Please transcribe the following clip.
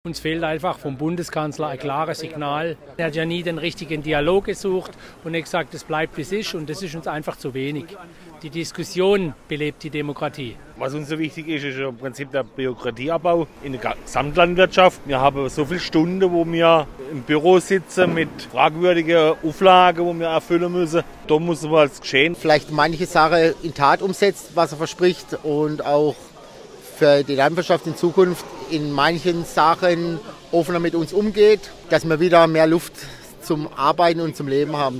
Uns fehlt einfach vom Bundeskanzler ein klares Signal. Er hat ja nie den richtigen Dialog gesucht und er hat gesagt, es bleibt wie es ist und das ist uns einfach zu wenig. Die Diskussion belebt die Demokratie. Was uns so wichtig ist, ist im Prinzip der Bürokratieabbau in der Gesamtlandwirtschaft. Wir haben so viele Stunden, wo wir im Büro sitzen mit fragwürdigen Auflagen, die wir erfüllen müssen. Da muss was geschehen. Vielleicht manche Sache in Tat umsetzt, was er verspricht und auch für die Landwirtschaft in Zukunft in manchen Sachen offener mit uns umgeht, dass wir wieder mehr Luft zum Arbeiten und zum Leben haben.